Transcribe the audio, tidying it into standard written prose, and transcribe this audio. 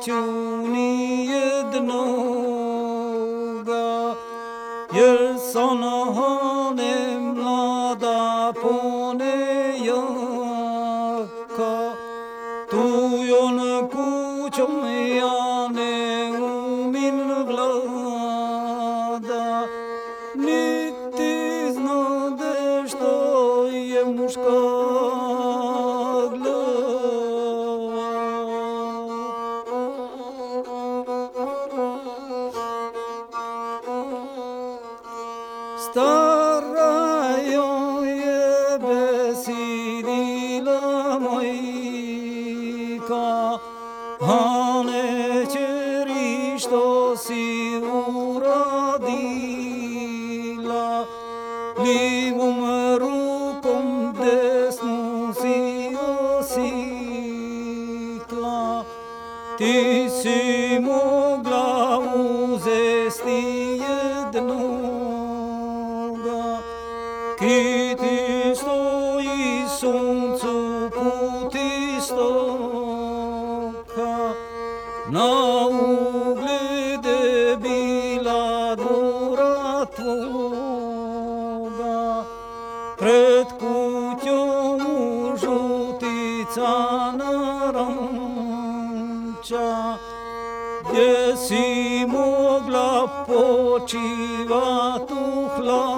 čuni jednoga, jer sonahane mlada ponejaka, tujon kućom ja ne umim vlada, niti znade što je muška stara joj je besidila majka, a nećeri što si uradila, livom rukom desnu si osikla, ti si mogla uzesti jednoga, ki ti stoji suncu puti stoka, na uglede bila dvora tvoga, pred kućom žutica naranča, gdje si mogla počivat u hladu.